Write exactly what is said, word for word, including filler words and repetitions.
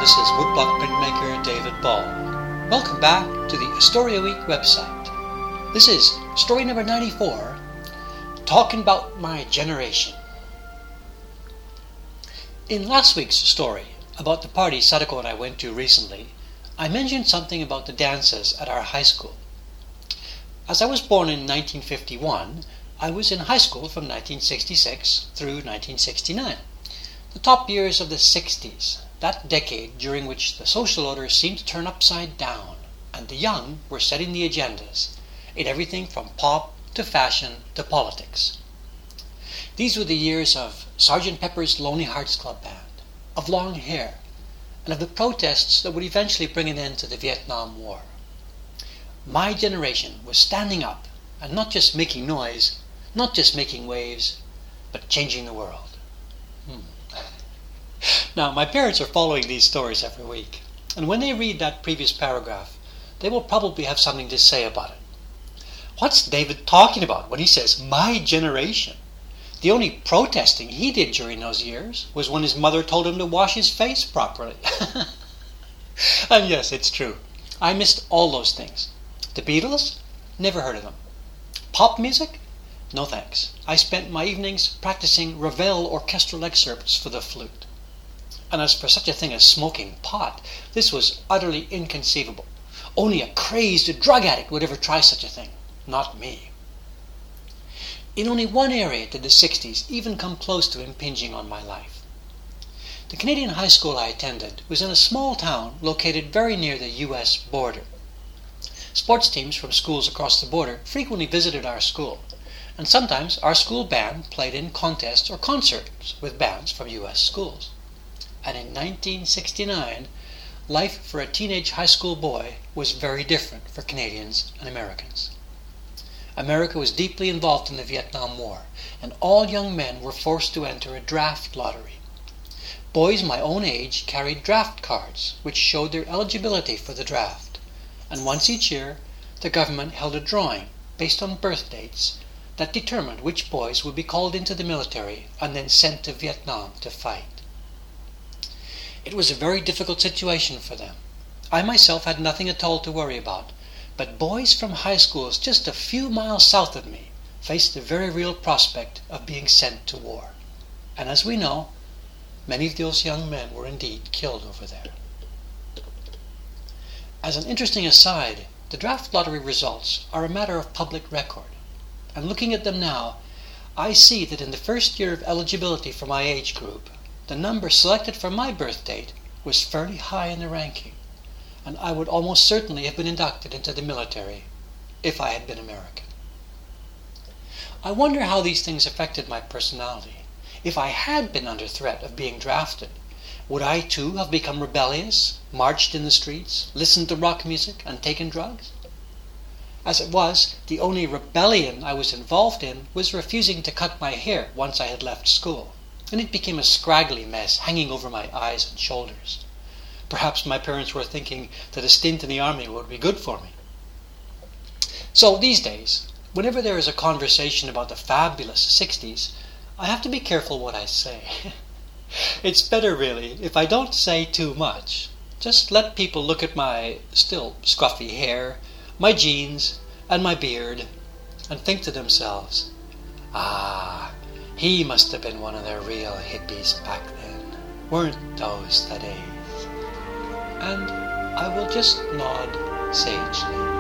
this is woodblock printmaker David Ball. Welcome back to the Astoria Week website. This is story number ninety-four, Talking About My Generation. In last week's story about the party Sadako and I went to recently, I mentioned something about the dances at our high school. As I was born in nineteen fifty-one, I was in high school from nineteen sixty-six through nineteen sixty-nine, the top years of the sixties, that decade during which the social order seemed to turn upside down, and the young were setting the agendas in everything from pop to fashion to politics. These were the years of Sergeant Pepper's Lonely Hearts Club Band, of long hair, and of the protests that would eventually bring an end to the Vietnam War. My generation was standing up and not just making noise, not just making waves, but changing the world. Hmm. Now, my parents are following these stories every week, and when they read that previous paragraph, they will probably have something to say about it. What's David talking about when he says, my generation? The only protesting he did during those years was when his mother told him to wash his face properly. And yes, it's true. I missed all those things. The Beatles? Never heard of them. Pop music? No thanks. I spent my evenings practicing Ravel orchestral excerpts for the flute. And as for such a thing as smoking pot, this was utterly inconceivable. Only a crazed drug addict would ever try such a thing. Not me. In only one area did the sixties even come close to impinging on my life. The Canadian high school I attended was in a small town located very near the U S border. Sports teams from schools across the border frequently visited our school, and sometimes our school band played in contests or concerts with bands from U S schools. And in nineteen sixty-nine, life for a teenage high school boy was very different for Canadians and Americans. America was deeply involved in the Vietnam War, and all young men were forced to enter a draft lottery. Boys my own age carried draft cards, which showed their eligibility for the draft, and once each year, the government held a drawing based on birth dates that determined which boys would be called into the military and then sent to Vietnam to fight. It was a very difficult situation for them. I myself had nothing at all to worry about, but boys from high schools just a few miles south of me faced the very real prospect of being sent to war. And as we know, many of those young men were indeed killed over there. As an interesting aside, the draft lottery results are a matter of public record. And looking at them now, I see that in the first year of eligibility for my age group, the number selected for my birth date was fairly high in the ranking, and I would almost certainly have been inducted into the military if I had been American. I wonder how these things affected my personality. If I had been under threat of being drafted, would I too have become rebellious, marched in the streets, listened to rock music, and taken drugs? As it was, the only rebellion I was involved in was refusing to cut my hair once I had left school, and it became a scraggly mess hanging over my eyes and shoulders. Perhaps my parents were thinking that a stint in the army would be good for me. So these days, whenever there is a conversation about the fabulous sixties, I have to be careful what I say. It's better, really, if I don't say too much. Just let people look at my still scruffy hair, my jeans, and my beard, and think to themselves, ah, he must have been one of the real hippies back then. Weren't those the days? And I will just nod sagely.